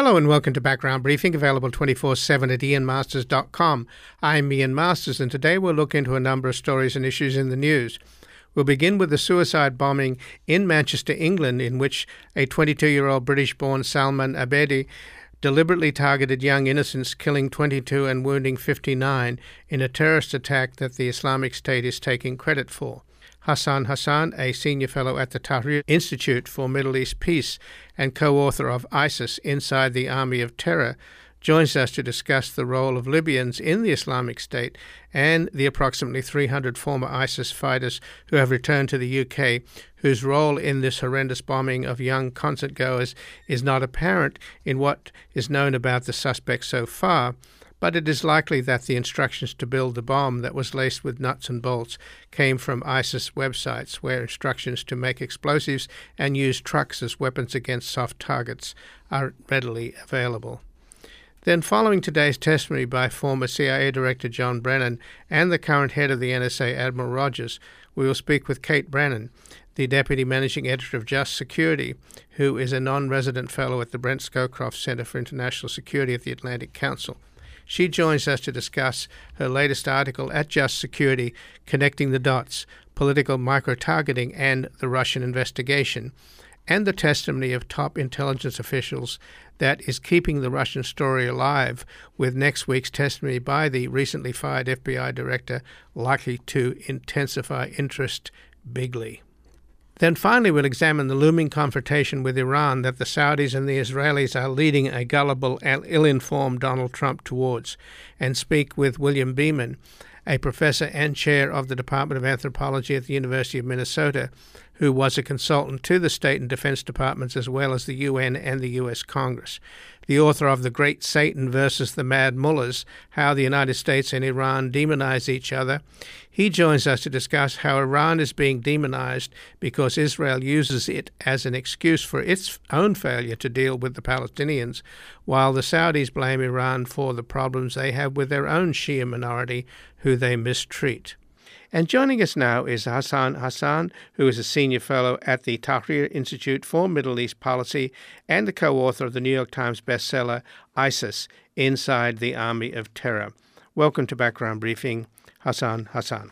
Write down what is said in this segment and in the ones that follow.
Hello and welcome to Background Briefing, available 24/7 at ianmasters.com. I'm Ian Masters, and today we'll look into a number of stories and issues in the news. We'll begin with the suicide bombing in Manchester, England, in which a 22-year-old British-born Salman Abedi deliberately targeted young innocents, killing 22 and wounding 59 in a terrorist attack that the Islamic State is taking credit for. Hassan Hassan, a senior fellow at the Tahrir Institute for Middle East Peace and co-author of ISIS, Inside the Army of Terror, joins us to discuss the role of Libyans in the Islamic State and the approximately 300 former ISIS fighters who have returned to the UK, whose role in this horrendous bombing of young concert-goers is not apparent in what is known about the suspects so far, but it is likely that the instructions to build the bomb that was laced with nuts and bolts came from ISIS websites, where instructions to make explosives and use trucks as weapons against soft targets are readily available. Then, following today's testimony by former CIA Director John Brennan and the current head of the NSA, Admiral Rogers, we will speak with Kate Brennan, the Deputy Managing Editor of Just Security, who is a non-resident fellow at the Brent Scowcroft Center for International Security at the Atlantic Council. She joins us to discuss her latest article at Just Security, Connecting the Dots, Political Micro-Targeting and the Russian Investigation, and the testimony of top intelligence officials that is keeping the Russian story alive, with next week's testimony by the recently fired FBI director likely to intensify interest bigly. Then finally, we'll examine the looming confrontation with Iran that the Saudis and the Israelis are leading a gullible and ill-informed Donald Trump towards, and speak with William Beeman, a professor and chair of the Department of Anthropology at the University of Minnesota, who was a consultant to the state and defense departments as well as the UN and the U.S. Congress. The author of The Great Satan versus the Mad Mullahs, How the United States and Iran Demonize Each Other. He joins us to discuss how Iran is being demonized because Israel uses it as an excuse for its own failure to deal with the Palestinians, while the Saudis blame Iran for the problems they have with their own Shia minority, who they mistreat. And joining us now is Hassan Hassan, who is a senior fellow at the Tahrir Institute for Middle East Policy and the co-author of the New York Times bestseller, ISIS, Inside the Army of Terror. Welcome to Background Briefing, Hassan Hassan.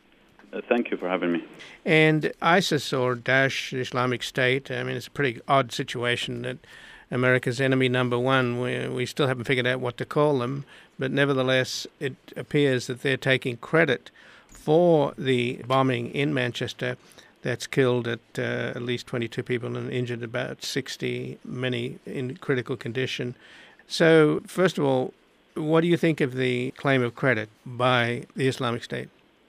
Thank you for having me. And ISIS, or Daesh, Islamic State, I mean, it's a pretty odd situation that America's enemy number one, we still haven't figured out what to call them, but nevertheless, it appears that they're taking credit for the bombing in Manchester that's killed at least 22 people and injured about 60, many in critical condition. So, first of all, what do you think of the claim of credit by the Islamic State?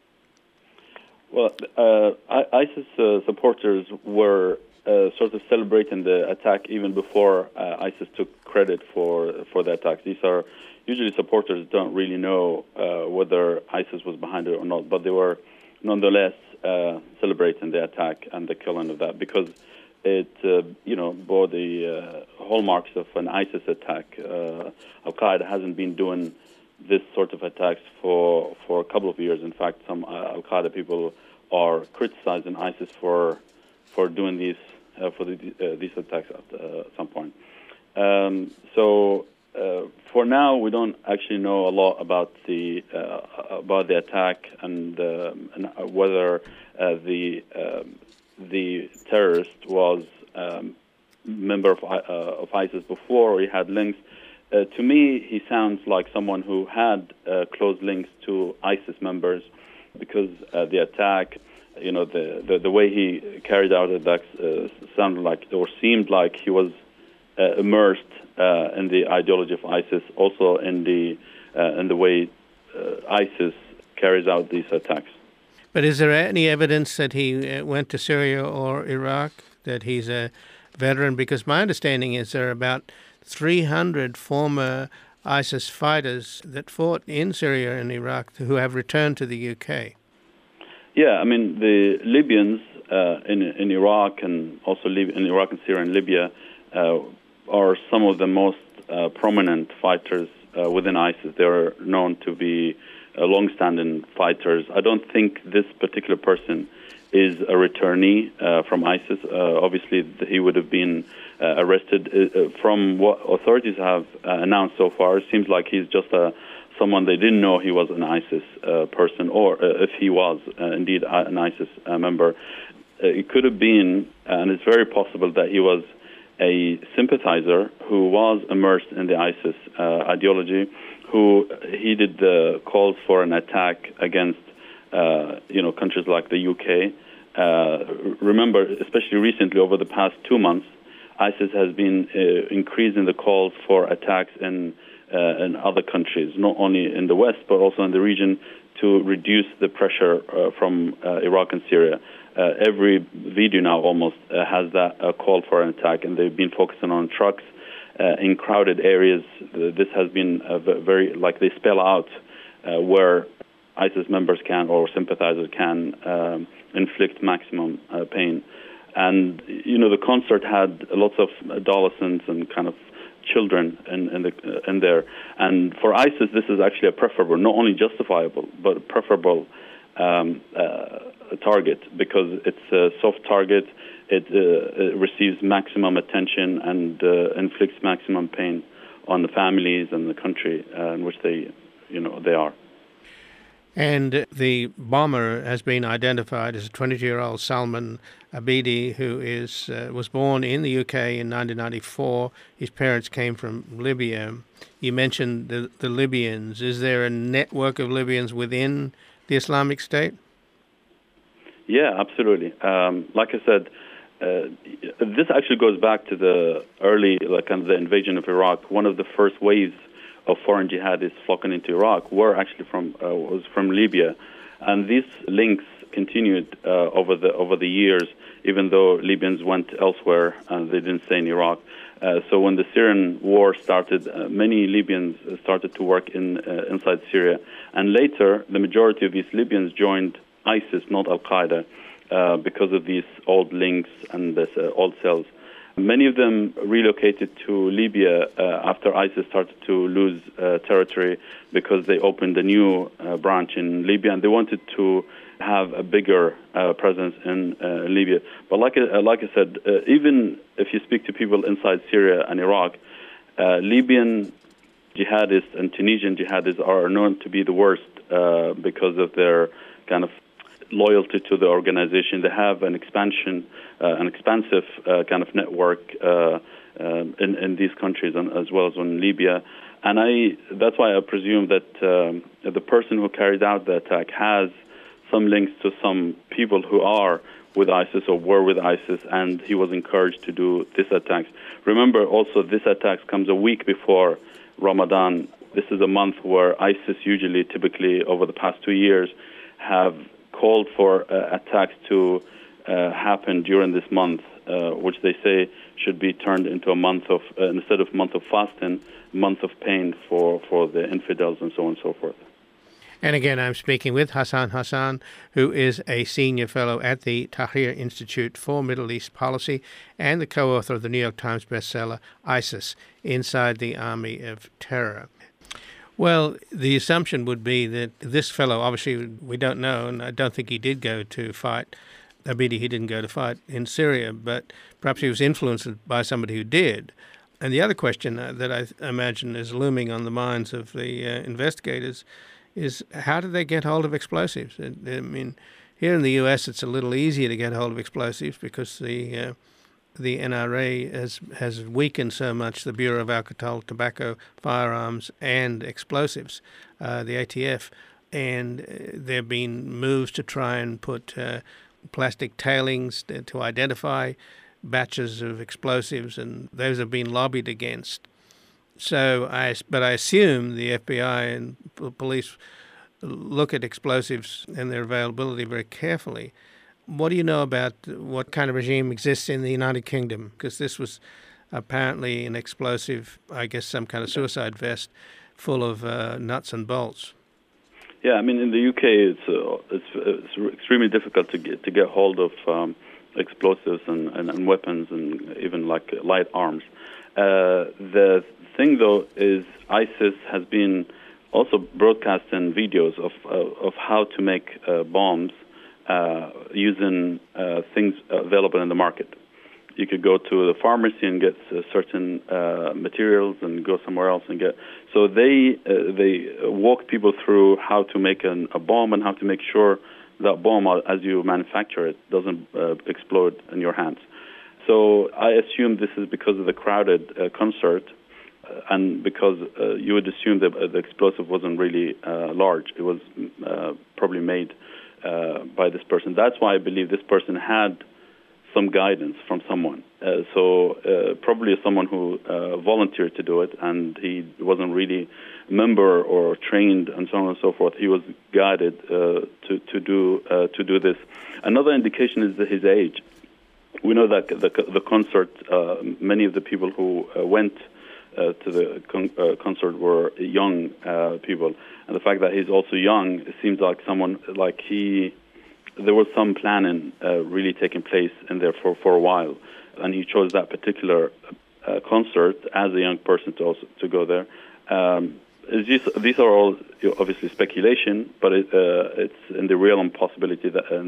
Well, ISIS supporters were sort of celebrating the attack even before ISIS took credit for the attack. These are usually supporters don't really know whether ISIS was behind it or not, but they were nonetheless celebrating the attack and the killing of that because it, bore the hallmarks of an ISIS attack. Al-Qaeda hasn't been doing this sort of attacks for a couple of years. In fact, some Al-Qaeda people are criticizing ISIS for doing these these attacks at some point. For now, we don't actually know a lot about the attack and whether the terrorist was member of ISIS before or he had links. To me, he sounds like someone who had close links to ISIS members because the attack, the way he carried out it, sounded like or seemed like he was immersed in the ideology of ISIS, also in the way ISIS carries out these attacks. But is there any evidence that he went to Syria or Iraq, that he's a veteran? Because my understanding is there are about 300 former ISIS fighters that fought in Syria and Iraq who have returned to the UK. Yeah, I mean, the Libyans in Iraq and also in Iraq and Syria and Libya are some of the most prominent fighters within ISIS. They're known to be long-standing fighters. I don't think this particular person is a returnee from ISIS. Obviously, he would have been arrested. From what authorities have announced so far, it seems like he's just someone they didn't know he was an ISIS person, or if he was indeed an ISIS member. It could have been, and it's very possible that he was a sympathizer who was immersed in the ISIS ideology, who heeded the calls for an attack against countries like the UK. Remember, especially recently, over the past 2 months, ISIS has been increasing the calls for attacks in other countries, not only in the West, but also in the region, to reduce the pressure from Iraq and Syria. Every video now almost has that call for an attack, and they've been focusing on trucks in crowded areas. This has been very, like, they spell out where ISIS members can, or sympathizers can, inflict maximum pain. And, the concert had lots of adolescents and kind of children in there. And for ISIS, this is actually a preferable, not only justifiable, but a preferable target, because it's a soft target. It receives maximum attention and inflicts maximum pain on the families and the country in which they are. And the bomber has been identified as a 22-year-old Salman Abedi, who was born in the UK in 1994. His parents came from Libya. You mentioned the Libyans. Is there a network of Libyans within the Islamic State? Yeah, absolutely. Like I said, this actually goes back to the early, the invasion of Iraq. One of the first waves of foreign jihadists flocking into Iraq was from Libya, and these links continued over the years, even though Libyans went elsewhere and they didn't stay in Iraq. So when the Syrian war started, many Libyans started to work inside Syria, and later the majority of these Libyans joined ISIS, not Al-Qaeda, because of these old links and these old cells. Many of them relocated to Libya after ISIS started to lose territory, because they opened a new branch in Libya, and they wanted to have a bigger presence in Libya. But like I said, even if you speak to people inside Syria and Iraq, Libyan jihadists and Tunisian jihadists are known to be the worst because of their kind of loyalty to the organization. They have an expansive kind of network in these countries, and as well as in Libya. And that's why I presume that the person who carried out the attack has some links to some people who are with ISIS or were with ISIS, and he was encouraged to do these attacks. Remember also, this attack comes a week before Ramadan. This is a month where ISIS typically over the past 2 years, have called for attacks to happen during this month, which they say should be turned into a month of, instead of month of fasting, month of pain for the infidels, and so on and so forth. And again, I'm speaking with Hassan Hassan, who is a senior fellow at the Tahrir Institute for Middle East Policy and the co-author of the New York Times bestseller, ISIS, Inside the Army of Terror. Well, the assumption would be that this fellow, obviously we don't know, and I don't think he did go to fight. Abedi, he didn't go to fight in Syria, but perhaps he was influenced by somebody who did. And the other question that I imagine is looming on the minds of the investigators is, how did they get hold of explosives? I mean, here in the U.S. it's a little easier to get hold of explosives because the NRA has weakened so much the Bureau of Alcohol, Tobacco, Firearms and Explosives, the ATF, and there have been moves to try and put plastic tailings to identify batches of explosives, and those have been lobbied against. So, but I assume the FBI and police look at explosives and their availability very carefully. What do you know about what kind of regime exists in the United Kingdom? Because this was apparently an explosive, I guess some kind of suicide vest full of nuts and bolts. Yeah, I mean, in the UK, it's extremely difficult to get hold of explosives and weapons, and even like light arms. The thing, though, is ISIS has been also broadcasting videos of how to make bombs using things available in the market. You could go to the pharmacy and get certain materials, and go somewhere else and get. So they walk people through how to make a bomb and how to make sure that bomb, as you manufacture it, doesn't explode in your hands. So I assume this is because of the crowded concert, and because you would assume that the explosive wasn't really large. It was probably made by this person. That's why I believe this person had some guidance from someone. So probably someone who volunteered to do it, and he wasn't really a member or trained and so on and so forth. He was guided to do this. Another indication is his age. We know that the concert, many of the people who went to the concert were young people, and the fact that he's also young, it seems like someone like there was some planning really taking place in there for a while, and he chose that particular concert as a young person to go there. These are all obviously speculation, but it's in the realm possibility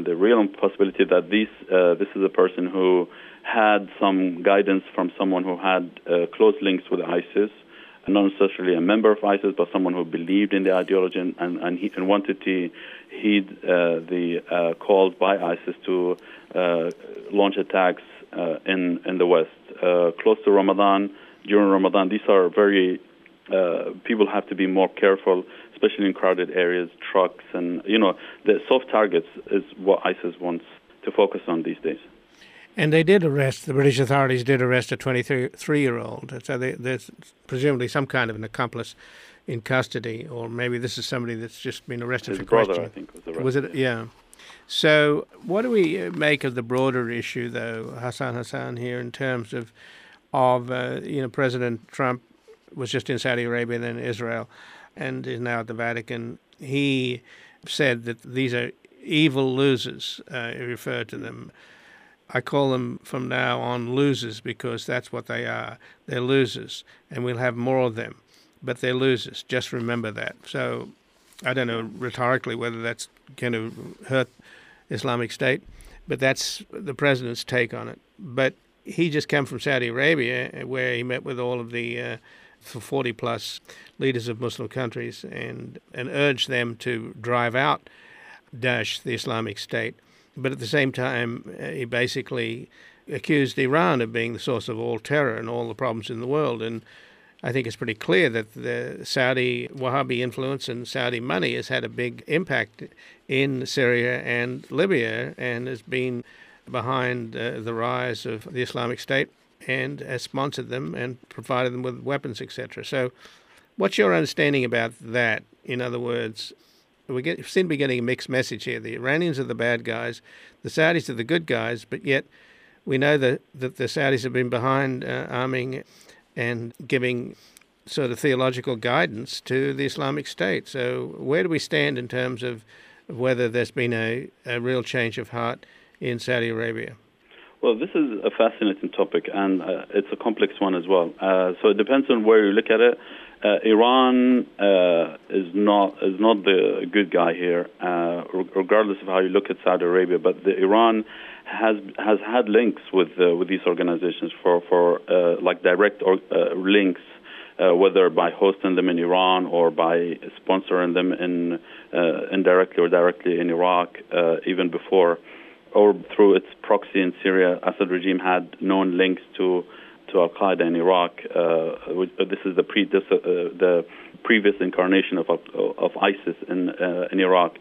that this is a person who had some guidance from someone who had close links with ISIS, not necessarily a member of ISIS, but someone who believed in the ideology and wanted to heed the calls by ISIS to launch attacks in the West. Close to Ramadan, during Ramadan, these are very people have to be more careful, especially in crowded areas, trucks, and the soft targets is what ISIS wants to focus on these days. And the British authorities did arrest a 23-year-old. So there's presumably some kind of an accomplice in custody, or maybe this is somebody that's just been arrested for questioning. His brother, I think, was arrested. Was it? Yeah. So what do we make of the broader issue, though, Hassan, here, in terms of President Trump was just in Saudi Arabia, then Israel, and is now at the Vatican. He said that these are evil losers, he referred to them. I call them from now on losers because that's what they are. They're losers, and we'll have more of them, but they're losers. Just remember that. So I don't know rhetorically whether that's going to hurt Islamic State, but that's the president's take on it. But he just came from Saudi Arabia, where he met with all of the 40-plus leaders of Muslim countries and urged them to drive out Daesh, the Islamic State. But at the same time, he basically accused Iran of being the source of all terror and all the problems in the world. And I think it's pretty clear that the Saudi Wahhabi influence and Saudi money has had a big impact in Syria and Libya and has been behind the rise of the Islamic State and has sponsored them and provided them with weapons, etc. So what's your understanding about that? In other words, we seem to be getting a mixed message here. The Iranians are the bad guys, the Saudis are the good guys, but yet we know that the Saudis have been behind arming and giving sort of theological guidance to the Islamic State. So where do we stand in terms of whether there's been a real change of heart in Saudi Arabia? Well, this is a fascinating topic, and it's a complex one as well. So it depends on where you look at it. Iran is not the good guy here, regardless of how you look at Saudi Arabia. But Iran has had links with these organizations for like direct links, whether by hosting them in Iran or by sponsoring them indirectly or directly in Iraq, even before, or through its proxy in Syria. Assad regime had known links to Al-Qaeda in Iraq. This is the previous incarnation of ISIS in Iraq.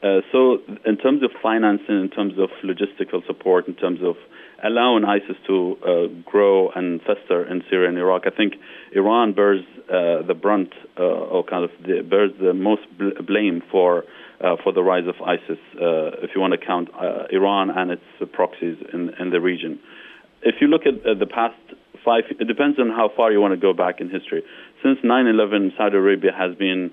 So in terms of financing, in terms of logistical support, in terms of allowing ISIS to grow and fester in Syria and Iraq, I think Iran bears the brunt or bears the most blame for the rise of ISIS, if you want to count Iran and its proxies in the region. If you look at the past it depends on how far you want to go back in history. Since 9/11, Saudi Arabia has been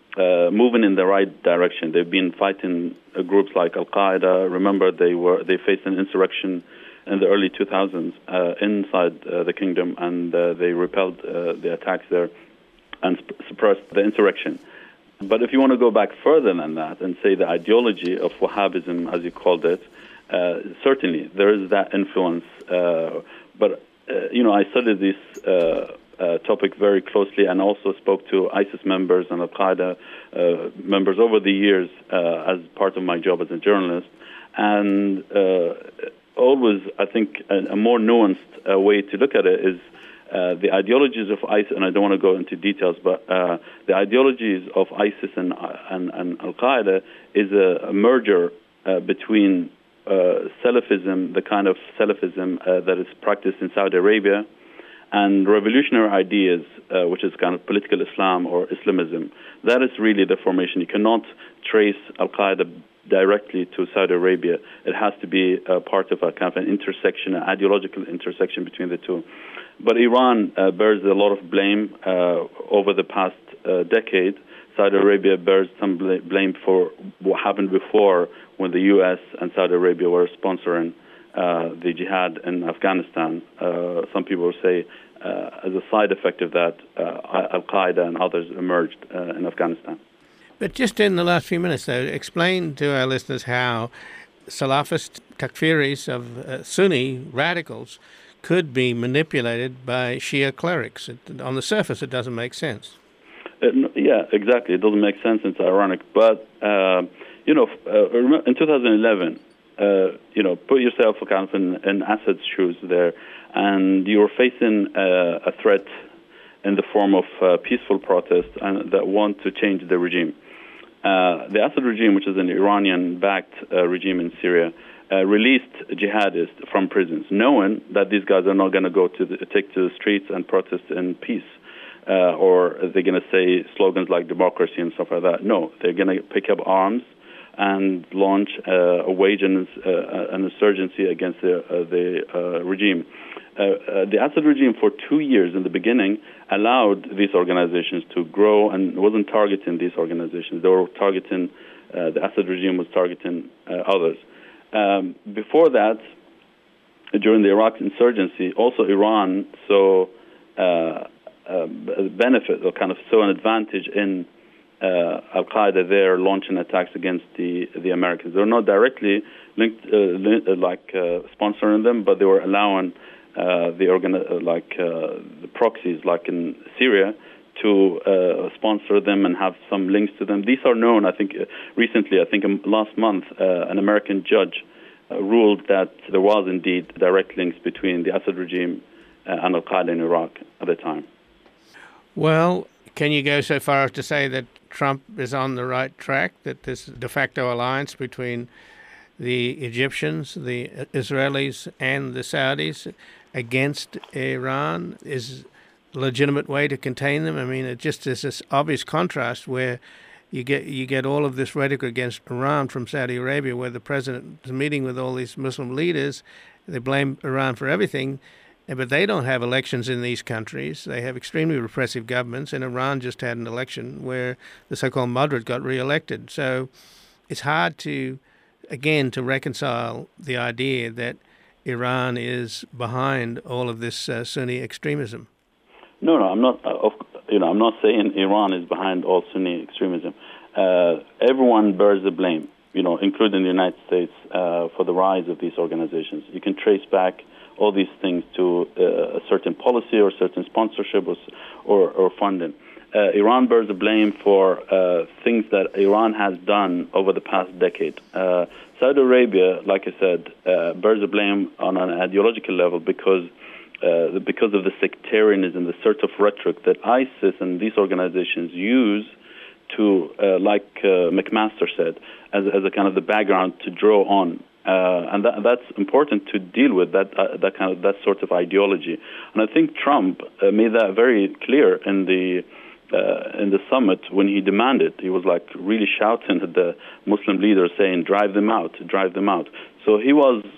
moving in the right direction. They've been fighting groups like Al-Qaeda. Remember, they faced an insurrection in the early 2000s inside the kingdom, and they repelled the attacks there and suppressed the insurrection. But if you want to go back further than that and say the ideology of Wahhabism, as you called it, certainly there is that influence. But I studied this topic very closely and also spoke to ISIS members and Al-Qaeda members over the years as part of my job as a journalist. And always, I think, a more nuanced way to look at it is the ideologies of ISIS, and I don't want to go into details, but the ideologies of ISIS and Al-Qaeda is a merger between Salafism, the kind of Salafism that is practiced in Saudi Arabia, and revolutionary ideas, which is kind of political Islam or Islamism. That is really the formation. You cannot trace Al-Qaeda directly to Saudi Arabia. It has to be part of a kind of an intersection, an ideological intersection between the two. But Iran bears a lot of blame over the past decade. Saudi Arabia bears some blame for what happened before when the U.S. and Saudi Arabia were sponsoring the jihad in Afghanistan. Some people say as a side effect of that, Al-Qaeda and others emerged in Afghanistan. But just in the last few minutes, though, explain to our listeners how Salafist Takfiris of Sunni radicals could be manipulated by Shia clerics. On the surface, it doesn't make sense. Yeah, exactly. It doesn't make sense. It's ironic. But, in 2011, put yourself kind of in Assad's shoes there, and you were facing a threat in the form of peaceful protests and that want to change the regime. The Assad regime, which is an Iranian-backed regime in Syria, released jihadists from prisons, knowing that these guys are not going to take to the streets and protest in peace, or they're going to say slogans like democracy and stuff like that. No, they're going to pick up arms and launch wage an insurgency against the regime. The Assad regime, for 2 years in the beginning, allowed these organizations to grow and wasn't targeting these organizations. They were targeting, the Assad regime was targeting others. Before that, during the Iraq insurgency, also Iran saw a benefit or kind of saw an advantage in Al-Qaeda there launching attacks against the Americans. They were not directly linked, sponsoring them, but they were allowing the proxies, like in Syria, to sponsor them and have some links to them. These are known, I think, recently, last month, an American judge ruled that there was indeed direct links between the Assad regime and Al-Qaeda in Iraq at the time. Well, can you go so far as to say that Trump is on the right track, that this de facto alliance between the Egyptians, the Israelis, and the Saudis against Iran is a legitimate way to contain them? I mean, it just is this obvious contrast where you get all of this rhetoric against Iran from Saudi Arabia, where the president is meeting with all these Muslim leaders. They blame Iran for everything, but they don't have elections in these countries. They have extremely repressive governments, and Iran just had an election where the so-called moderate got re-elected. So it's hard to reconcile the idea that Iran is behind all of this Sunni extremism. No, I'm not. I'm not saying Iran is behind all Sunni extremism. Everyone bears the blame, including the United States, for the rise of these organizations. You can trace back all these things to a certain policy or certain sponsorship or funding. Iran bears the blame for things that Iran has done over the past decade. Saudi Arabia, like I said, bears the blame on an ideological level because of the sectarianism, the sort of rhetoric that ISIS and these organizations use to, like McMaster said, as a kind of the background to draw on. And that's important to deal with that sort of ideology. And I think Trump made that very clear in the summit when he demanded. He was like really shouting at the Muslim leaders, saying, "Drive them out, drive them out." So he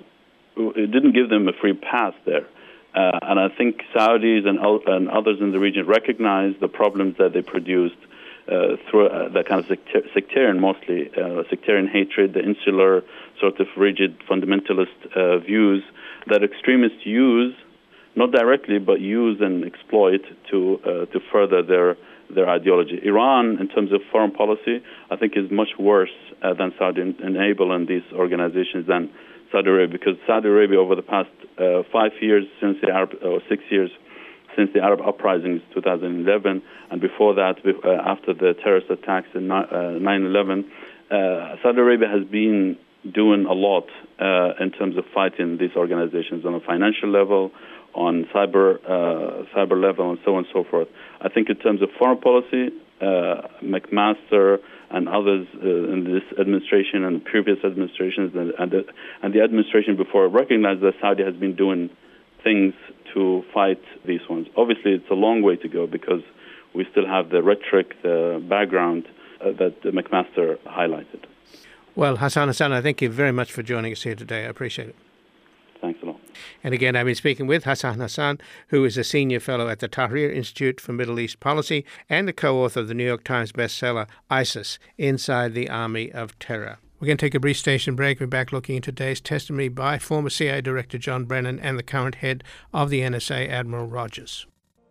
didn't give them a free pass there. And I think Saudis and others in the region recognize the problems that they produced through that kind of sectarian, mostly sectarian hatred, the insular sort of rigid fundamentalist views that extremists use, not directly, but use and exploit to further their ideology. Iran, in terms of foreign policy, I think is much worse than Saudi enabling these organizations than Saudi Arabia, because Saudi Arabia over the past 5 years since the Arab, or 6 years since the Arab uprisings 2011, and before that, after the terrorist attacks in 9/11, Saudi Arabia has been doing a lot in terms of fighting these organizations on a financial level, on cyber level, and so on and so forth. I think in terms of foreign policy, McMaster and others in this administration and previous administrations and the administration before recognized that Saudi has been doing things to fight these ones. Obviously, it's a long way to go because we still have the rhetoric, the background that McMaster highlighted. Well, Hassan Hassan, I thank you very much for joining us here today. I appreciate it. Thanks a lot. And again, I've been speaking with Hassan Hassan, who is a senior fellow at the Tahrir Institute for Middle East Policy and the co-author of the New York Times bestseller, ISIS, Inside the Army of Terror. We're going to take a brief station break. We're back looking at today's testimony by former CIA Director John Brennan and the current head of the NSA, Admiral Rogers.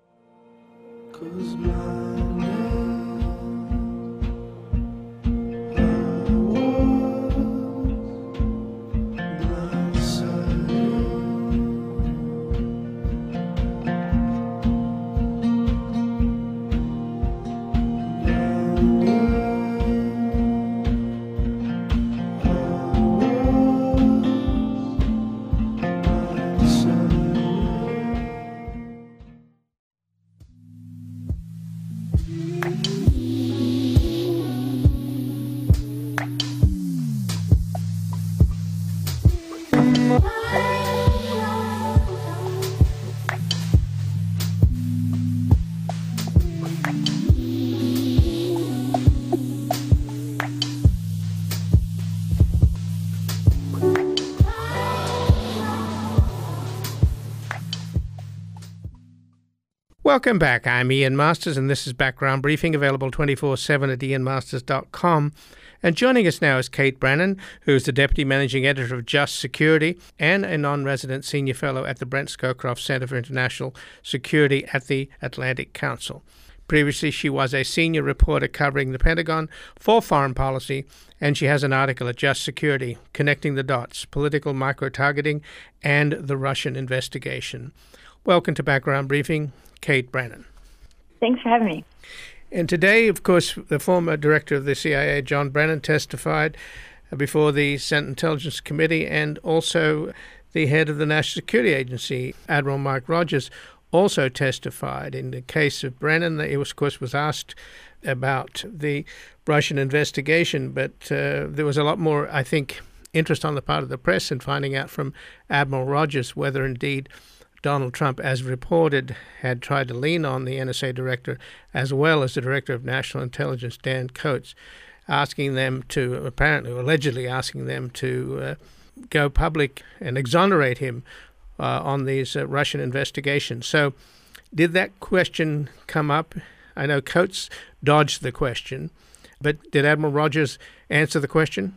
Welcome back. I'm Ian Masters, and this is Background Briefing, available 24/7 at ianmasters.com. And joining us now is Kate Brannon, who is the Deputy Managing Editor of Just Security and a non-resident senior fellow at the Brent Scowcroft Center for International Security at the Atlantic Council. Previously, she was a senior reporter covering the Pentagon for foreign policy, and she has an article at Just Security, Connecting the Dots, Political Micro-Targeting and the Russian Investigation. Welcome to Background Briefing, Kate Brannon. Thanks for having me. And today, of course, the former director of the CIA, John Brennan, testified before the Senate Intelligence Committee, and also the head of the National Security Agency, Admiral Mike Rogers, also testified. In the case of Brennan, he was, of course, was asked about the Russian investigation, but there was a lot more, I think, interest on the part of the press in finding out from Admiral Rogers whether indeed Donald Trump, as reported, had tried to lean on the NSA director as well as the director of national intelligence, Dan Coats, asking them to, apparently, or allegedly asking them to go public and exonerate him on these Russian investigations. So did that question come up? I know Coats dodged the question, but did Admiral Rogers answer the question?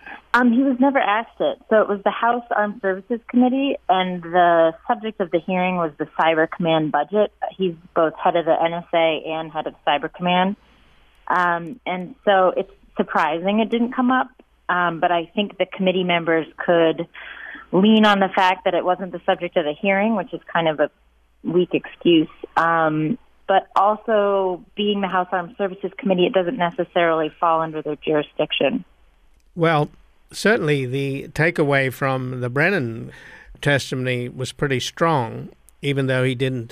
He was never asked it. So it was the House Armed Services Committee, and the subject of the hearing was the Cyber Command budget. He's both head of the NSA and head of Cyber Command. And so it's surprising it didn't come up, but I think the committee members could lean on the fact that it wasn't the subject of the hearing, which is kind of a weak excuse. But also, being the House Armed Services Committee, it doesn't necessarily fall under their jurisdiction. Well, certainly the takeaway from the Brennan testimony was pretty strong, even though he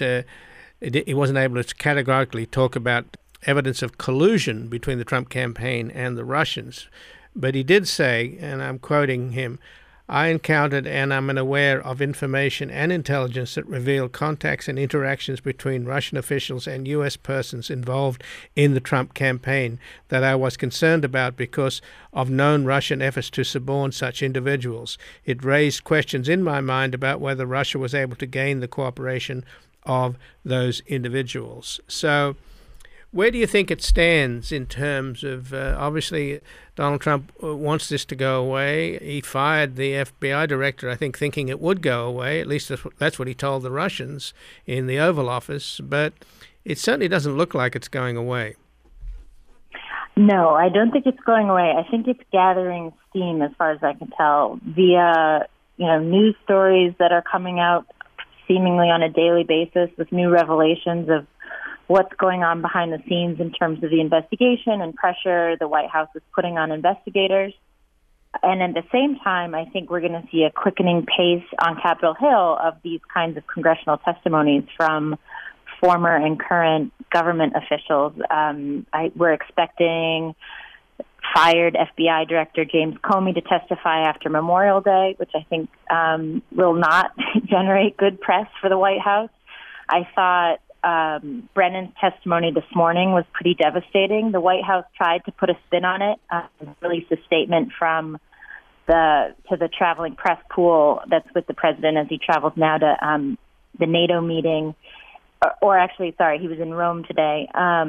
wasn't able to categorically talk about evidence of collusion between the Trump campaign and the Russians. But he did say, and I'm quoting him, "I encountered and I'm aware of information and intelligence that reveal contacts and interactions between Russian officials and U.S. persons involved in the Trump campaign that I was concerned about because of known Russian efforts to suborn such individuals. It raised questions in my mind about whether Russia was able to gain the cooperation of those individuals." So where do you think it stands in terms of, obviously, Donald Trump wants this to go away. He fired the FBI director, I think, thinking it would go away. At least that's what he told the Russians in the Oval Office. But it certainly doesn't look like it's going away. No, I don't think it's going away. I think it's gathering steam, as far as I can tell, via news stories that are coming out seemingly on a daily basis with new revelations of what's going on behind the scenes in terms of the investigation and pressure the White House is putting on investigators. And at the same time, I think we're going to see a quickening pace on Capitol Hill of these kinds of congressional testimonies from former and current government officials. We're expecting fired FBI Director James Comey to testify after Memorial Day, which I think will not generate good press for the White House. I thought Brennan's testimony this morning was pretty devastating. The White House tried to put a spin on it, released a statement from the traveling press pool that's with the president as he travels now to the NATO meeting. He was in Rome today,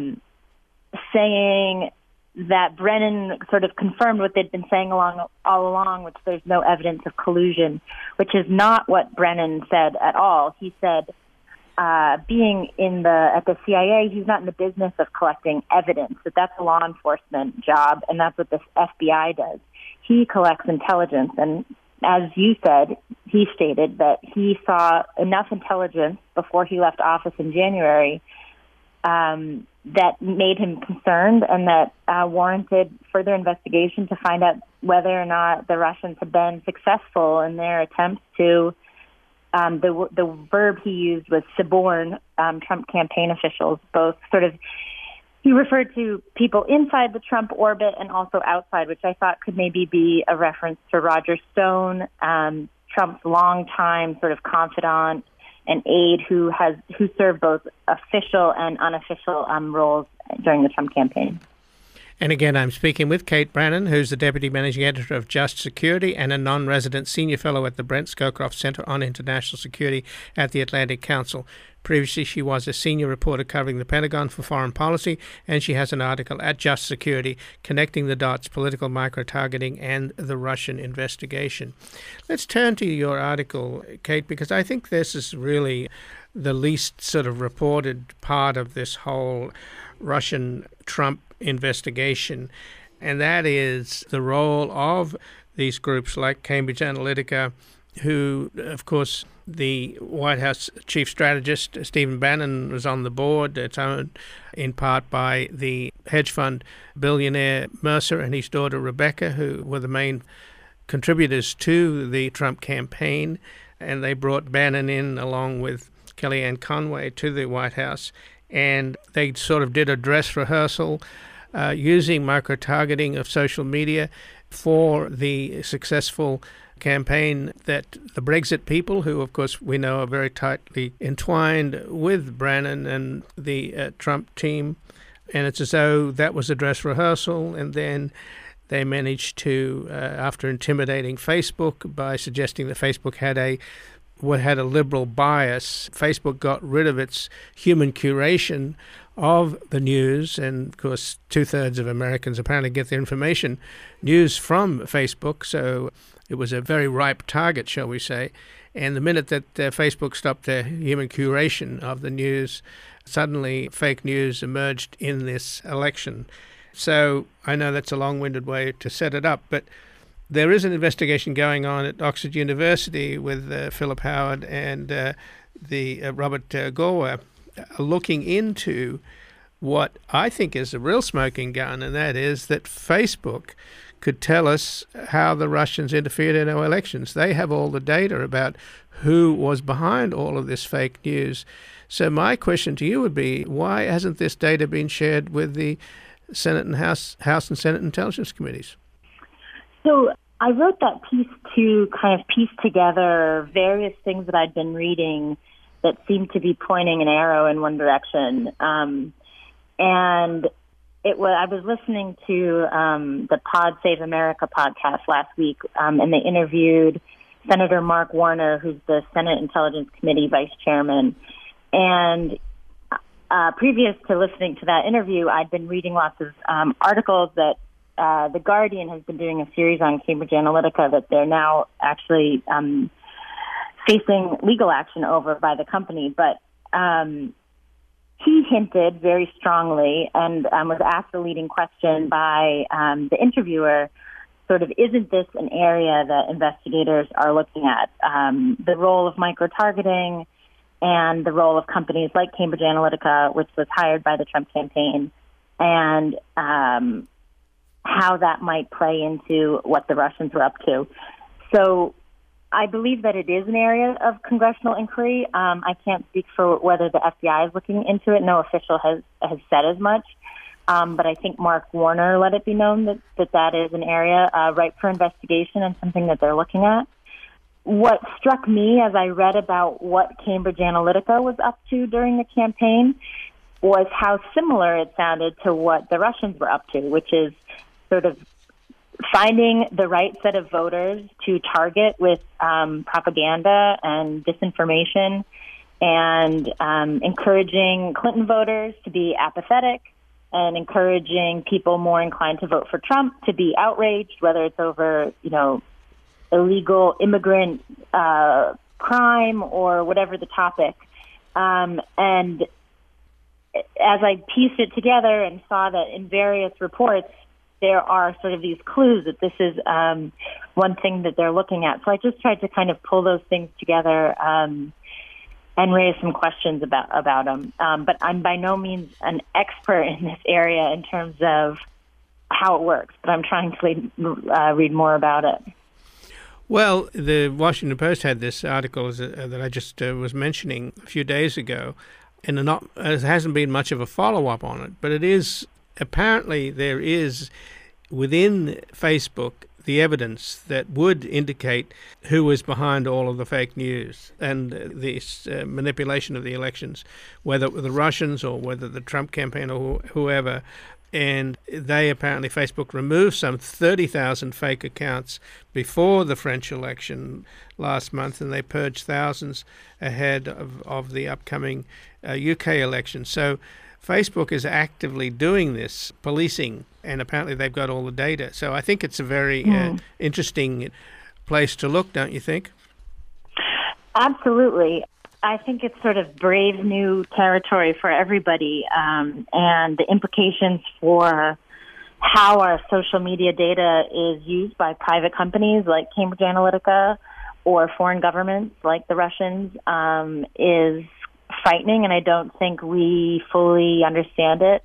saying that Brennan sort of confirmed what they'd been saying all along, which there's no evidence of collusion, which is not what Brennan said at all. He said, being at the CIA, he's not in the business of collecting evidence. That's a law enforcement job, and that's what the FBI does. He collects intelligence, and as you said, he stated that he saw enough intelligence before he left office in January that made him concerned and that warranted further investigation to find out whether or not the Russians had been successful in their attempts to, the verb he used was suborn Trump campaign officials, both sort of, he referred to people inside the Trump orbit and also outside, which I thought could maybe be a reference to Roger Stone, Trump's longtime sort of confidant and aide who served both official and unofficial roles during the Trump campaign. And again, I'm speaking with Kate Brannon, who's the Deputy Managing Editor of Just Security and a non-resident senior fellow at the Brent Scowcroft Center on International Security at the Atlantic Council. Previously, she was a senior reporter covering the Pentagon for foreign policy, and she has an article at Just Security connecting the dots, political micro-targeting and the Russian investigation. Let's turn to your article, Kate, because I think this is really the least sort of reported part of this whole Russian-Trump investigation, and that is the role of these groups like Cambridge Analytica, who, of course, the White House chief strategist, Stephen Bannon, was on the board. It's owned in part by the hedge fund billionaire Mercer and his daughter Rebecca, who were the main contributors to the Trump campaign, and they brought Bannon in along with Kellyanne Conway to the White House, and they sort of did a dress rehearsal using micro-targeting of social media for the successful campaign that the Brexit people, who of course we know are very tightly entwined with Bannon and the Trump team, and it's as though that was a dress rehearsal, and then they managed to, after intimidating Facebook by suggesting that Facebook had a liberal bias, Facebook got rid of its human curation of the news, and of course 2/3 of Americans apparently get their news from Facebook, so it was a very ripe target, shall we say. And the minute that Facebook stopped their human curation of the news, suddenly fake news emerged in this election. So I know that's a long-winded way to set it up, but there is an investigation going on at Oxford University with Philip Howard and the Robert Gower looking into what I think is a real smoking gun, and that is that Facebook could tell us how the Russians interfered in our elections. They have all the data about who was behind all of this fake news. So my question to you would be, why hasn't this data been shared with the Senate and House and Senate Intelligence Committees? So I wrote that piece to kind of piece together various things that I'd been reading that seemed to be pointing an arrow in one direction. And I was listening to the Pod Save America podcast last week, and they interviewed Senator Mark Warner, who's the Senate Intelligence Committee vice chairman. And previous to listening to that interview, I'd been reading lots of articles that The Guardian has been doing a series on Cambridge Analytica that they're now actually facing legal action over by the company. But he hinted very strongly and was asked a leading question by the interviewer, sort of, isn't this an area that investigators are looking at? The role of micro-targeting and the role of companies like Cambridge Analytica, which was hired by the Trump campaign, and how that might play into what the Russians were up to. So I believe that it is an area of congressional inquiry. I can't speak for whether the FBI is looking into it. No official has said as much. But I think Mark Warner let it be known that is an area ripe for investigation and something that they're looking at. What struck me as I read about what Cambridge Analytica was up to during the campaign was how similar it sounded to what the Russians were up to, which is sort of finding the right set of voters to target with propaganda and disinformation, and encouraging Clinton voters to be apathetic, and encouraging people more inclined to vote for Trump to be outraged, whether it's over, illegal immigrant crime or whatever the topic. And as I pieced it together and saw that in various reports, there are sort of these clues that this is one thing that they're looking at. So I just tried to kind of pull those things together and raise some questions about them. But I'm by no means an expert in this area in terms of how it works, but I'm trying to read more about it. Well, the Washington Post had this article that I just was mentioning a few days ago, and there hasn't been much of a follow-up on it, but it is apparently there is within Facebook the evidence that would indicate who was behind all of the fake news and this manipulation of the elections, whether it were the Russians or whether the Trump campaign or whoever. And Facebook removed some 30,000 fake accounts before the French election last month, and they purged thousands ahead of the upcoming UK election. So Facebook is actively doing this, policing, and apparently they've got all the data. So I think it's a very interesting place to look, don't you think? Absolutely. I think it's sort of brave new territory for everybody, and the implications for how our social media data is used by private companies like Cambridge Analytica or foreign governments like the Russians is frightening, and I don't think we fully understand it.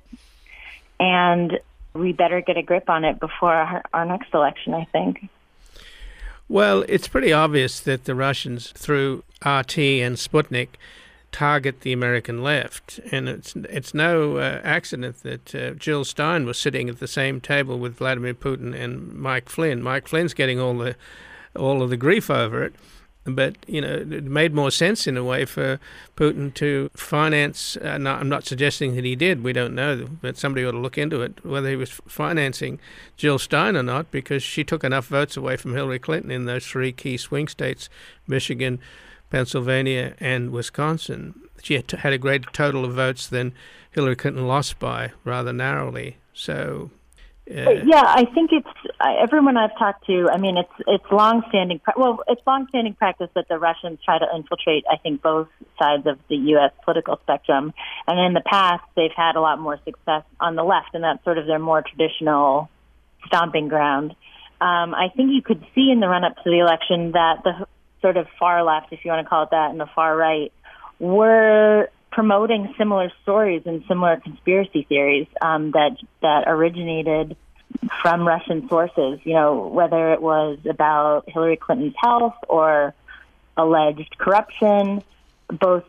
And we better get a grip on it before our next election, I think. Well, it's pretty obvious that the Russians, through RT and Sputnik, target the American left. And it's no accident that Jill Stein was sitting at the same table with Vladimir Putin and Mike Flynn. Mike Flynn's getting all of the grief over it. But, it made more sense in a way for Putin to finance, I'm not suggesting that he did, we don't know, but somebody ought to look into it, whether he was financing Jill Stein or not, because she took enough votes away from Hillary Clinton in those three key swing states, Michigan, Pennsylvania, and Wisconsin. She had a greater total of votes than Hillary Clinton lost by, rather narrowly. So... Yeah, I think everyone I've talked to. I mean, it's long-standing. It's long-standing practice that the Russians try to infiltrate, I think, both sides of the U.S. political spectrum. And in the past, they've had a lot more success on the left, and that's sort of their more traditional stomping ground. I think you could see in the run-up to the election that the sort of far left, if you want to call it that, and the far right were promoting similar stories and similar conspiracy theories that originated from Russian sources, whether it was about Hillary Clinton's health or alleged corruption. Both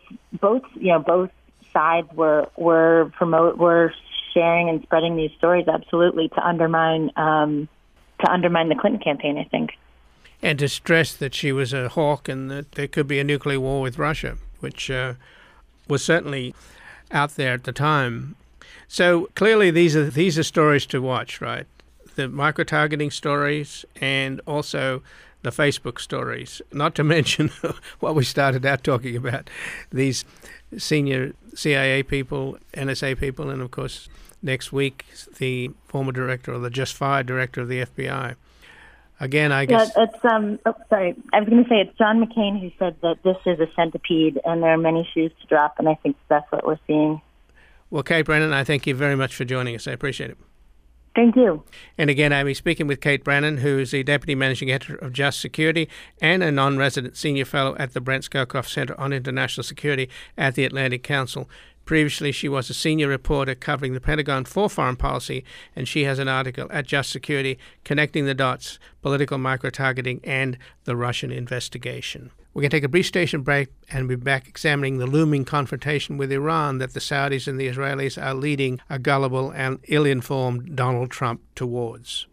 sides were sharing and spreading these stories absolutely to undermine the Clinton campaign, I think. And to stress that she was a hawk and that there could be a nuclear war with Russia, which was certainly out there at the time. So clearly these are stories to watch, right? The micro-targeting stories and also the Facebook stories, not to mention what we started out talking about, these senior CIA people, NSA people, and of course next week the former director or the just fired director of the FBI. Again, I guess... Yeah, it's, sorry. I was going to say it's John McCain who said that this is a centipede and there are many shoes to drop, and I think that's what we're seeing. Well, Kate Brennan, I thank you very much for joining us. I appreciate it. Thank you. And again, I'll be speaking with Kate Brennan, who is the Deputy Managing Editor of Just Security and a non-resident senior fellow at the Brent Scowcroft Center on International Security at the Atlantic Council. Previously, she was a senior reporter covering the Pentagon for foreign policy, and she has an article at Just Security connecting the dots, political micro-targeting, and the Russian investigation. We're going to take a brief station break and be back examining the looming confrontation with Iran that the Saudis and the Israelis are leading a gullible and ill-informed Donald Trump towards.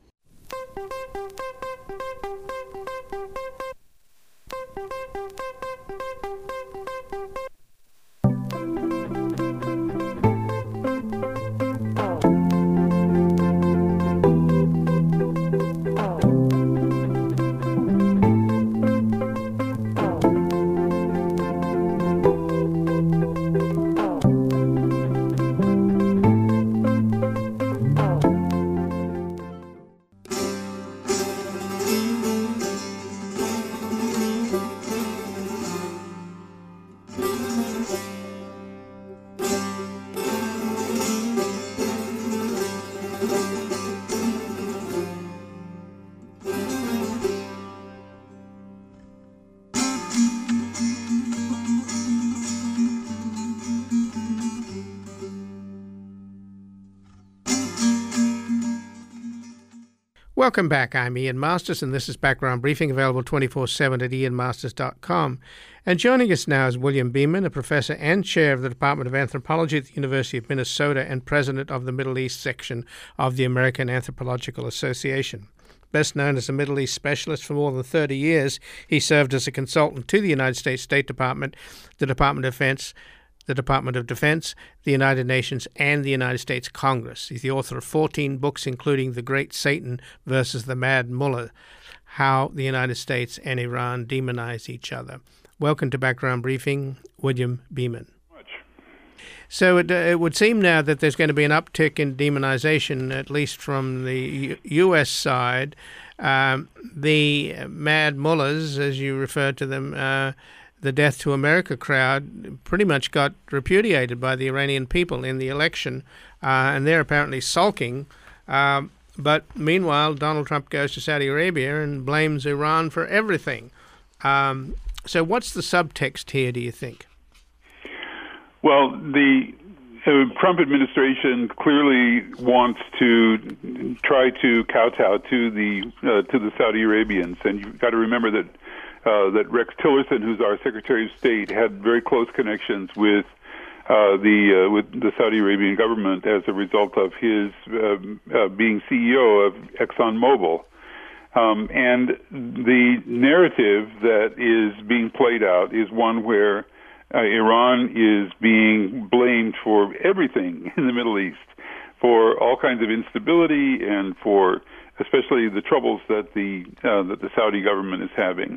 Welcome back. I'm Ian Masters, and this is Background Briefing, available 24/7 at ianmasters.com. And joining us now is William Beeman, a professor and chair of the Department of Anthropology at the University of Minnesota and president of the Middle East section of the American Anthropological Association. Best known as a Middle East specialist for more than 30 years, he served as a consultant to the United States State Department, the Department of Defense, the United Nations, and the United States Congress. He's the author of 14 books, including The Great Satan versus the Mad Mullah, How the United States and Iran Demonize Each Other. Welcome to Background Briefing, William Beeman. So it would seem now that there's going to be an uptick in demonization, at least from the U.S. side. The Mad Mullahs, as you refer to them, the Death to America crowd pretty much got repudiated by the Iranian people in the election, and they're apparently sulking. But meanwhile, Donald Trump goes to Saudi Arabia and blames Iran for everything. So what's the subtext here, do you think? Well, the Trump administration clearly wants to try to kowtow to the Saudi Arabians, and you've got to remember that Rex Tillerson, who's our Secretary of State, had very close connections with the Saudi Arabian government as a result of his being CEO of ExxonMobil. And the narrative that is being played out is one where Iran is being blamed for everything in the Middle East, for all kinds of instability and for especially the troubles that the Saudi government is having.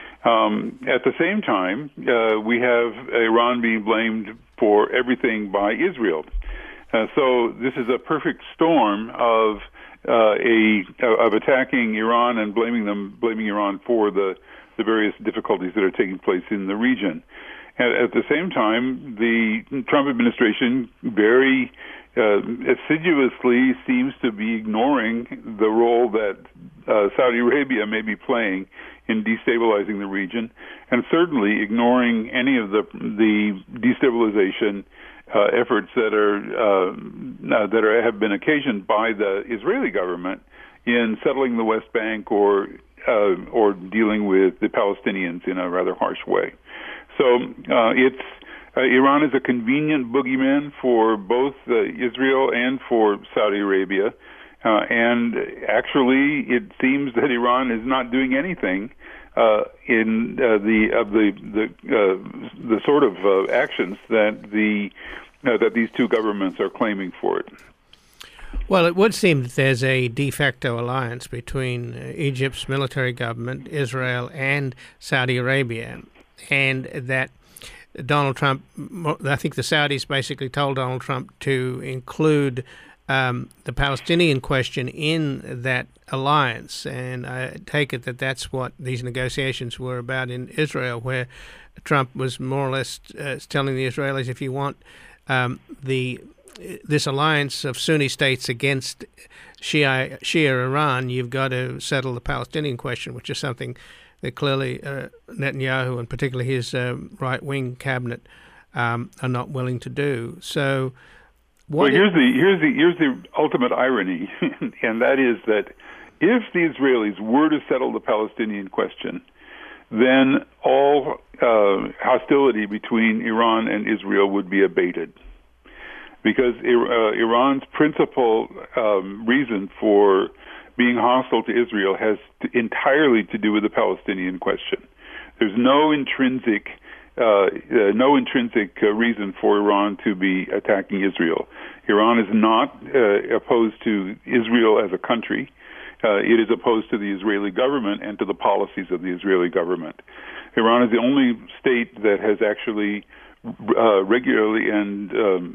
At the same time, we have Iran being blamed for everything by Israel. So this is a perfect storm of attacking Iran and blaming Iran for the various difficulties that are taking place in the region. At the same time, the Trump administration very assiduously seems to be ignoring the role that Saudi Arabia may be playing in destabilizing the region, and certainly ignoring any of the destabilization efforts that have been occasioned by the Israeli government in settling the West Bank or dealing with the Palestinians in a rather harsh way. So Iran is a convenient boogeyman for both Israel and for Saudi Arabia, and actually, it seems that Iran is not doing anything in the sort of actions that these two governments are claiming for it. Well, it would seem that there's a de facto alliance between Egypt's military government, Israel, and Saudi Arabia, and that Donald Trump, I think the Saudis basically told Donald Trump to include the Palestinian question in that alliance, and I take it that that's what these negotiations were about in Israel, where Trump was more or less telling the Israelis, if you want the this alliance of Sunni states against Shia Iran, you've got to settle the Palestinian question, which is something that clearly Netanyahu and particularly his right-wing cabinet are not willing to do. So, here's the ultimate irony, and that is that if the Israelis were to settle the Palestinian question, then all hostility between Iran and Israel would be abated, because Iran's principal reason for being hostile to Israel has entirely to do with the Palestinian question. There's no intrinsic reason for Iran to be attacking Israel. Iran is not opposed to Israel as a country. It is opposed to the Israeli government and to the policies of the Israeli government. Iran is the only state that has actually regularly and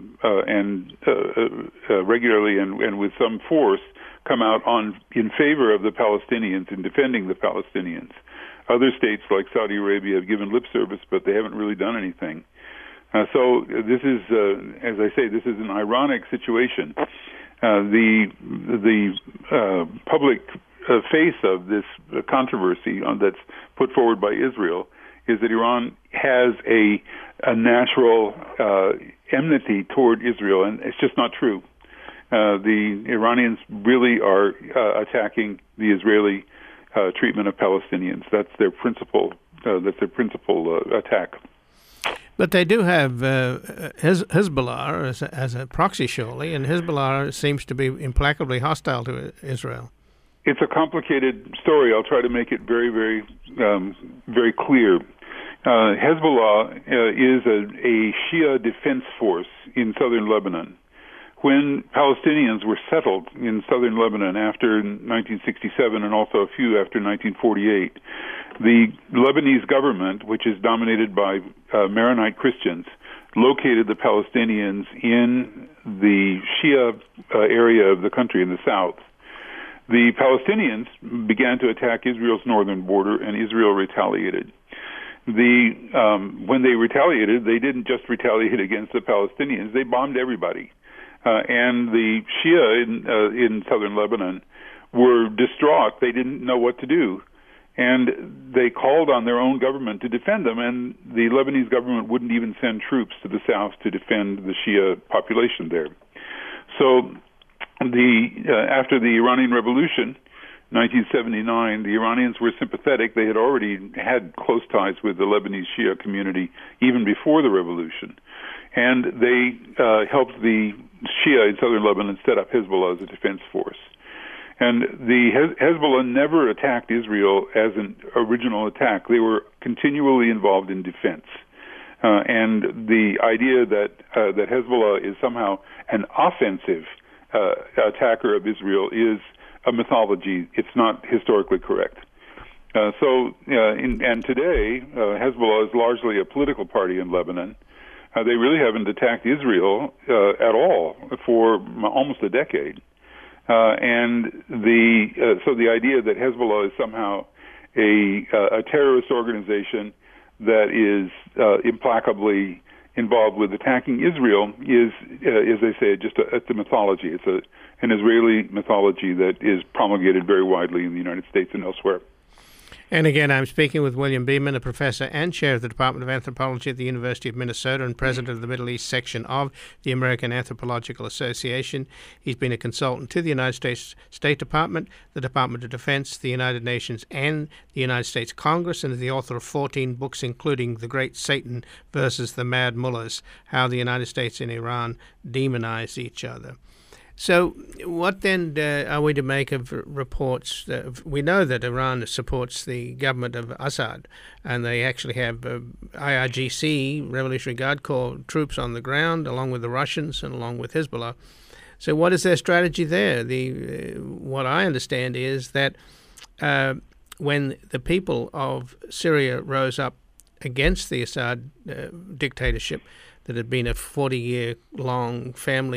with some force come out in favor of the Palestinians and defending the Palestinians. Other states like Saudi Arabia have given lip service, but they haven't really done anything. So this is, as I say, this is an ironic situation. The public face of this controversy that's put forward by Israel is that Iran has a natural enmity toward Israel, and it's just not true. The Iranians really are attacking the Israeli treatment of Palestinians. That's their principal. Attack. But they do have Hezbollah as a proxy, surely, and Hezbollah seems to be implacably hostile to Israel. It's a complicated story. I'll try to make it very, very, very clear. Hezbollah is a Shia defense force in southern Lebanon. When Palestinians were settled in southern Lebanon after 1967 and also a few after 1948, the Lebanese government, which is dominated by Maronite Christians, located the Palestinians in the Shia area of the country in the south. The Palestinians began to attack Israel's northern border, and Israel retaliated. When they retaliated, they didn't just retaliate against the Palestinians, they bombed everybody. And the Shia in southern Lebanon were distraught. They didn't know what to do. And they called on their own government to defend them, and the Lebanese government wouldn't even send troops to the south to defend the Shia population there. So after the Iranian Revolution, 1979, the Iranians were sympathetic. They had already had close ties with the Lebanese Shia community even before the revolution. And they helped the Shia in southern Lebanon set up Hezbollah as a defense force. And the Hezbollah never attacked Israel as an original attack. They were continually involved in defense. And the idea that Hezbollah is somehow an offensive attacker of Israel is a mythology. It's not historically correct. And today, Hezbollah is largely a political party in Lebanon. They really haven't attacked Israel at all for almost a decade. So the idea that Hezbollah is somehow a terrorist organization that is implacably involved with attacking Israel is, as they say, it's a mythology. It's an Israeli mythology that is promulgated very widely in the United States and elsewhere. And again, I'm speaking with William Beeman, a professor and chair of the Department of Anthropology at the University of Minnesota and president of the Middle East section of the American Anthropological Association. He's been a consultant to the United States State Department, the Department of Defense, the United Nations, and the United States Congress, and is the author of 14 books, including The Great Satan versus the Mad Mullahs, How the United States and Iran Demonize Each Other. So what then are we to make of reports? We know that Iran supports the government of Assad, and they actually have IRGC, Revolutionary Guard Corps, troops on the ground, along with the Russians and along with Hezbollah. So what is their strategy there? What I understand is that when the people of Syria rose up against the Assad dictatorship that had been a 40-year-long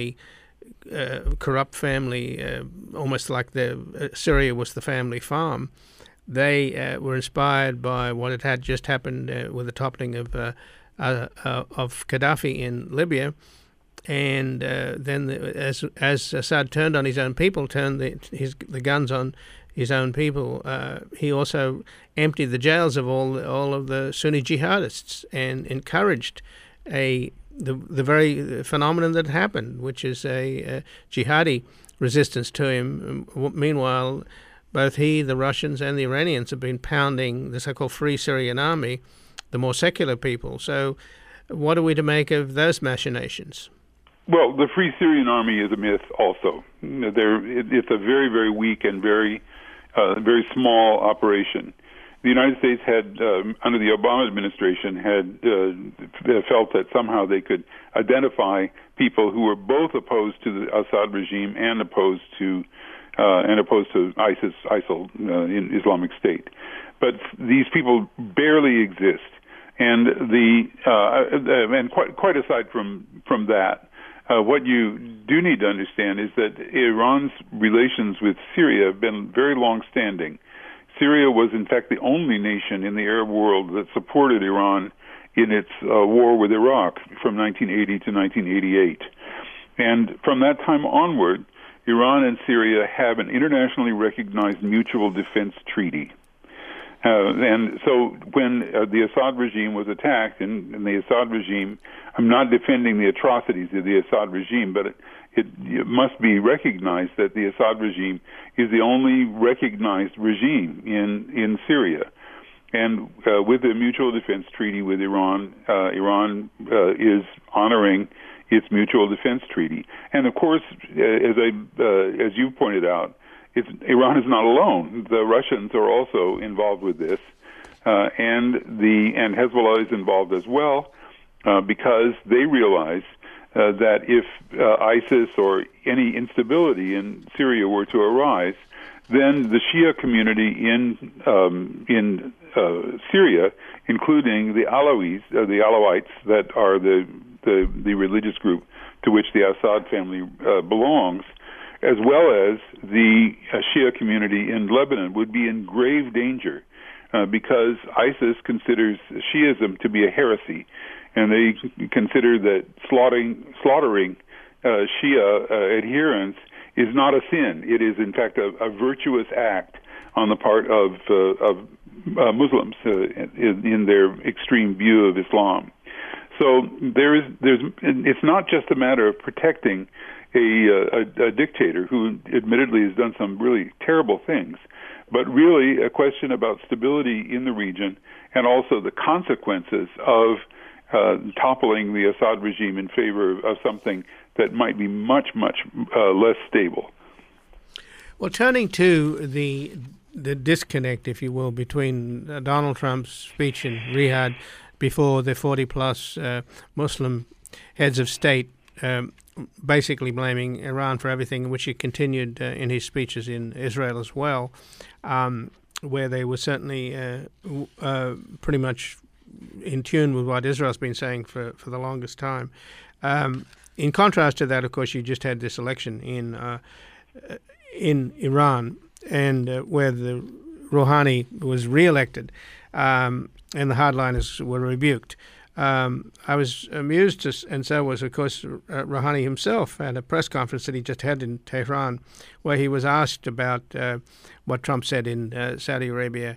corrupt family, almost like Syria was the family farm. They were inspired by what had just happened with the toppling of Gaddafi in Libya, And then, as Assad turned on his own people, turned the guns on his own people, he also emptied the jails of all of the Sunni jihadists and encouraged the very phenomenon that happened, which is a jihadi resistance to him. Meanwhile, both he, the Russians, and the Iranians have been pounding the so-called Free Syrian Army, the more secular people. So, what are we to make of those machinations? Well, the Free Syrian Army is a myth also. It's a very, very weak and very small operation. The United States had, under the Obama administration, had felt that somehow they could identify people who were both opposed to the Assad regime and opposed to ISIL, in Islamic State. But these people barely exist, and quite aside from that. What you do need to understand is that Iran's relations with Syria have been very long-standing. Syria was, in fact, the only nation in the Arab world that supported Iran in its war with Iraq from 1980 to 1988. And from that time onward, Iran and Syria have an internationally recognized mutual defense treaty. And so when the Assad regime was attacked, and the Assad regime, I'm not defending the atrocities of the Assad regime, but it must be recognized that the Assad regime is the only recognized regime in Syria. And with the mutual defense treaty with Iran, Iran is honoring its mutual defense treaty. And of course, as you pointed out, Iran is not alone. The Russians are also involved with this, and Hezbollah is involved as well, because they realize that if ISIS or any instability in Syria were to arise, then the Shia community in Syria, including the Alawites that are the religious group to which the Assad family belongs, as well as the Shia community in Lebanon, would be in grave danger because ISIS considers Shiism to be a heresy, and they consider that slaughtering Shia adherents is not a sin. It is, in fact, a virtuous act on the part of Muslims in their extreme view of Islam. So it's not just a matter of protecting a dictator who admittedly has done some really terrible things, but really a question about stability in the region and also the consequences of toppling the Assad regime in favor of something that might be much, much less stable. Well, turning to the disconnect, if you will, between Donald Trump's speech in Riyadh before the 40-plus Muslim heads of state basically blaming Iran for everything, which he continued in his speeches in Israel as well, where they were certainly pretty much in tune with what Israel's been saying for the longest time. In contrast to that, of course, you just had this election in Iran, and where the Rouhani was re-elected, and the hardliners were rebuked. I was amused, and so was, of course, Rouhani himself at a press conference that he just had in Tehran, where he was asked about what Trump said in Saudi Arabia.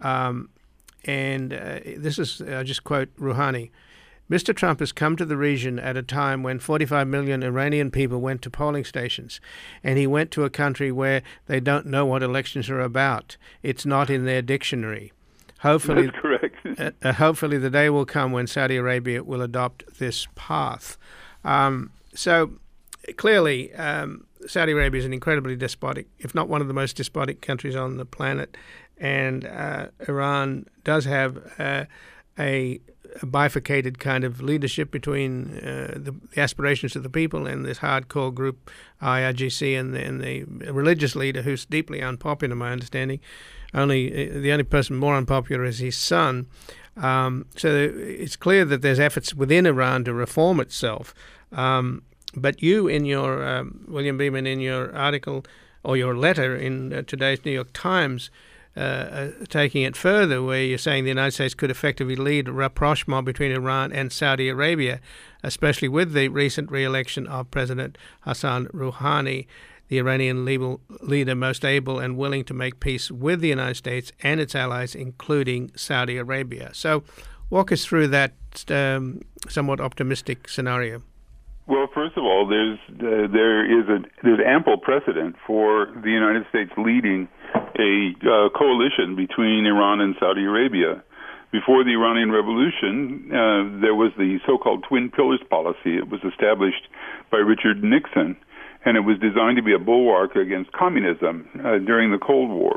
This is, I'll just quote Rouhani. Mr. Trump has come to the region at a time when 45 million Iranian people went to polling stations, and he went to a country where they don't know what elections are about. It's not in their dictionary. Hopefully, that's correct. Hopefully the day will come when Saudi Arabia will adopt this path. So clearly, Saudi Arabia is an incredibly despotic, if not one of the most despotic countries on the planet, and Iran does have a bifurcated kind of leadership between the aspirations of the people and this hardcore group, IRGC, and the religious leader who's deeply unpopular, my understanding. The only person more unpopular is his son. So it's clear that there's efforts within Iran to reform itself. But you, in your William Beeman, in your article or your letter in today's New York Times, taking it further, where you're saying the United States could effectively lead a rapprochement between Iran and Saudi Arabia, especially with the recent re-election of President Hassan Rouhani, the Iranian leader most able and willing to make peace with the United States and its allies, including Saudi Arabia. So walk us through that somewhat optimistic scenario. Well, first of all, there's ample precedent for the United States leading a coalition between Iran and Saudi Arabia. Before the Iranian Revolution, there was the so-called Twin Pillars policy. It was established by Richard Nixon, and it was designed to be a bulwark against communism during the Cold War.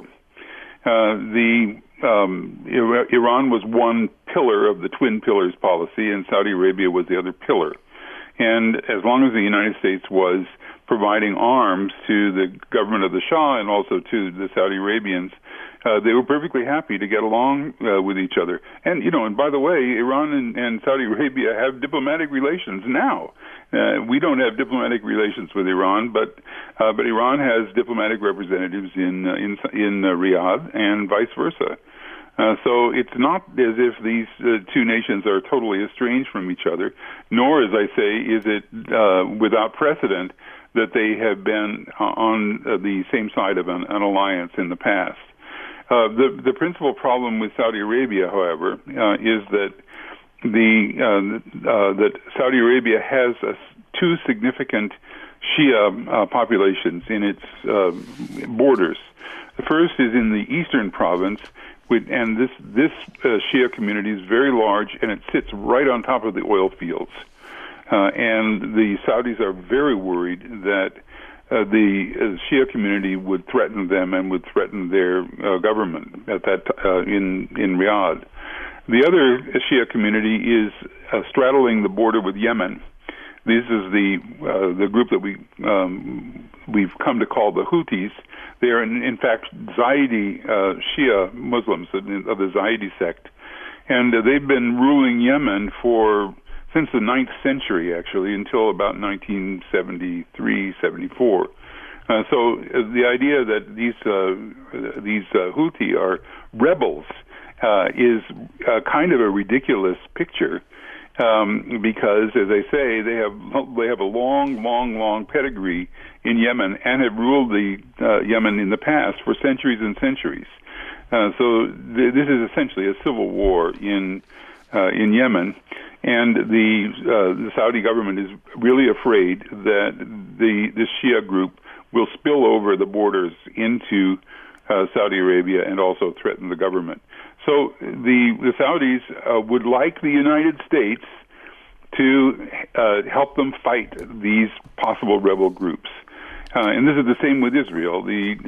Iran was one pillar of the Twin Pillars policy, and Saudi Arabia was the other pillar. And as long as the United States was providing arms to the government of the Shah and also to the Saudi Arabians, they were perfectly happy to get along with each other. And, and by the way, Iran and Saudi Arabia have diplomatic relations now. We don't have diplomatic relations with Iran, but Iran has diplomatic representatives in Riyadh and vice versa. So it's not as if these two nations are totally estranged from each other, nor, as I say, is it without precedent that they have been on the same side of an alliance in the past. The principal problem with Saudi Arabia, however, is that that Saudi Arabia has two significant Shia populations in its borders. The first is in the eastern province, and this Shia community is very large, and it sits right on top of the oil fields. And the Saudis are very worried that the Shia community would threaten them and would threaten their government at that in Riyadh. The other Shia community is straddling the border with Yemen. This is the group that we've come to call the Houthis. They are in fact Zaidi Shia Muslims of the Zaidi sect, and they've been ruling Yemen since the 9th century, actually, until about 1973, 74. So the idea that these Houthi are rebels is kind of a ridiculous picture, because, as I say, they have a long pedigree in Yemen and have ruled the Yemen in the past for centuries and centuries. So this is essentially a civil war in Yemen. And the Saudi government is really afraid that this Shia group will spill over the borders into Saudi Arabia and also threaten the government. So the Saudis would like the United States to help them fight these possible rebel groups. And this is the same with Israel.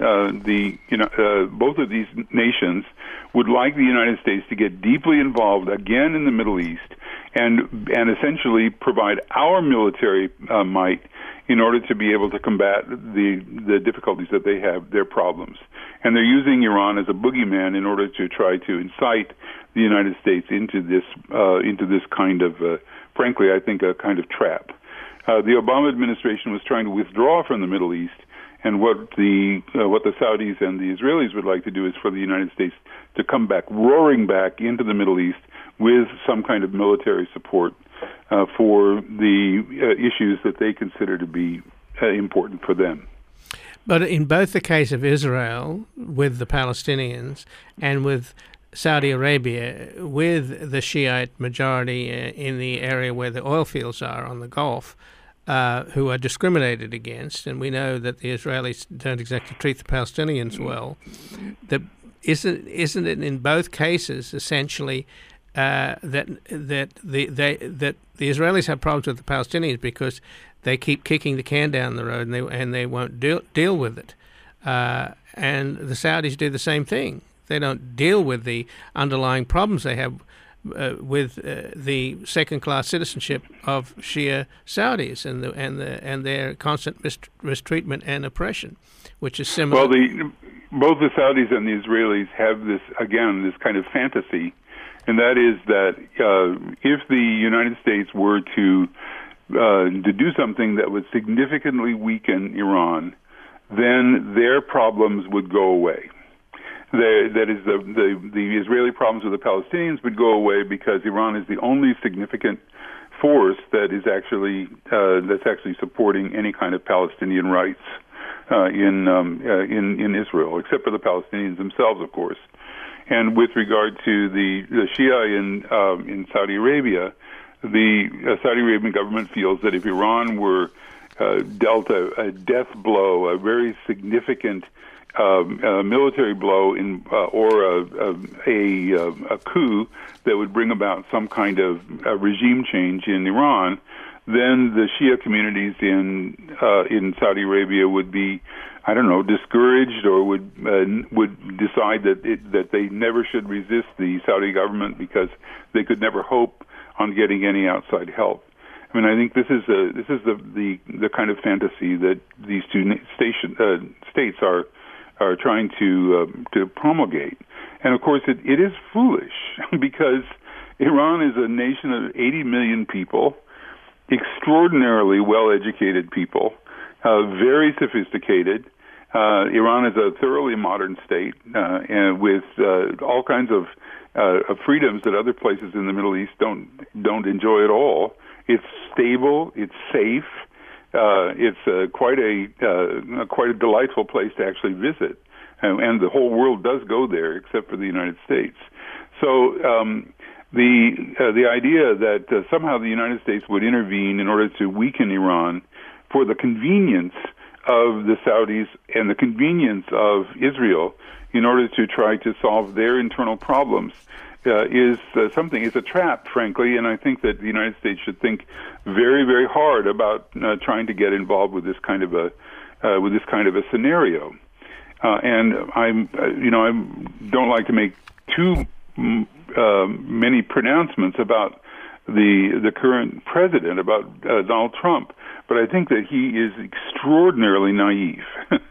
Both of these nations would like the United States to get deeply involved again in the Middle East and essentially provide our military might in order to be able to combat the difficulties that they have, their problems. And they're using Iran as a boogeyman in order to try to incite the United States into this kind of, frankly, I think, a kind of trap. The Obama administration was trying to withdraw from the Middle East, and what the Saudis and the Israelis would like to do is for the United States to come back, roaring back into the Middle East with some kind of military support for the issues that they consider to be important for them. But in both the case of Israel with the Palestinians and with Saudi Arabia with the Shiite majority in the area where the oil fields are on the Gulf, who are discriminated against, and we know that the Israelis don't exactly treat the Palestinians well. Isn't it in both cases essentially that the Israelis have problems with the Palestinians because they keep kicking the can down the road and they won't deal with it, and the Saudis do the same thing. They don't deal with the underlying problems they have with the second-class citizenship of Shia Saudis and their constant mistreatment and oppression, which is similar. Well, both the Saudis and the Israelis have this kind of fantasy, and that is that if the United States were to do something that would significantly weaken Iran, then their problems would go away. That is, the Israeli problems with the Palestinians would go away because Iran is the only significant force that is actually supporting any kind of Palestinian rights in Israel, except for the Palestinians themselves, of course. And with regard to the Shia in Saudi Arabia, the Saudi Arabian government feels that if Iran were dealt a death blow, a very significant military blow, or a coup that would bring about some kind of regime change in Iran, then the Shia communities in Saudi Arabia would be, I don't know, discouraged, or would decide that they never should resist the Saudi government because they could never hope on getting any outside help. I mean, I think this is the kind of fantasy that these two states are trying to promulgate. And of course, it is foolish because Iran is a nation of 80 million people, extraordinarily well-educated people, very sophisticated. Iran is a thoroughly modern state and with all kinds of freedoms that other places in the Middle East don't enjoy at all. It's stable. It's safe. It's quite a delightful place to actually visit, and the whole world does go there, except for the United States. So the idea that somehow the United States would intervene in order to weaken Iran for the convenience of the Saudis and the convenience of Israel in order to try to solve their internal problems is a trap, frankly, and I think that the United States should think very, very hard about trying to get involved with this kind of a scenario. And I don't like to make too many pronouncements about the current president, about Donald Trump, but I think that he is extraordinarily naive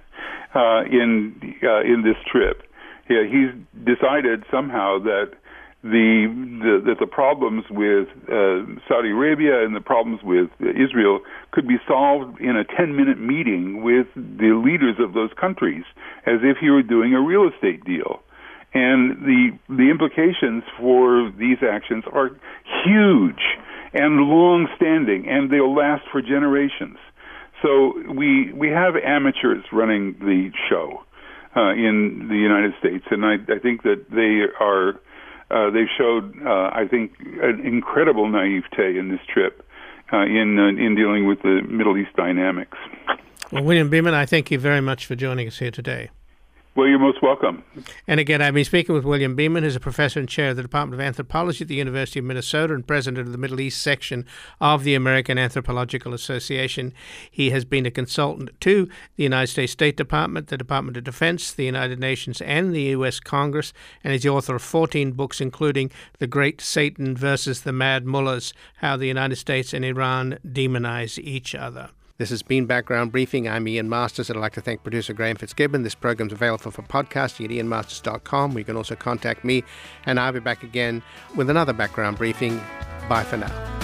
in this trip. Yeah, he's decided somehow that the problems with Saudi Arabia and the problems with Israel could be solved in a 10-minute meeting with the leaders of those countries, as if he were doing a real estate deal. And the implications for these actions are huge and long-standing, and they'll last for generations. So we have amateurs running the show in the United States, and I think that they've showed, I think, an incredible naivete in this trip in dealing with the Middle East dynamics. Well, William Beeman, I thank you very much for joining us here today. Well, you're most welcome. And again, I've been speaking with William Beeman, who's a professor and chair of the Department of Anthropology at the University of Minnesota and president of the Middle East section of the American Anthropological Association. He has been a consultant to the United States State Department, the Department of Defense, the United Nations, and the U.S. Congress, and he's the author of 14 books, including The Great Satan versus the Mad Mullahs, How the United States and Iran Demonize Each Other. This has been Background Briefing. I'm Ian Masters, and I'd like to thank producer Graham Fitzgibbon. This program's available for podcasting at ianmasters.com, where you can also contact me, and I'll be back again with another Background Briefing. Bye for now.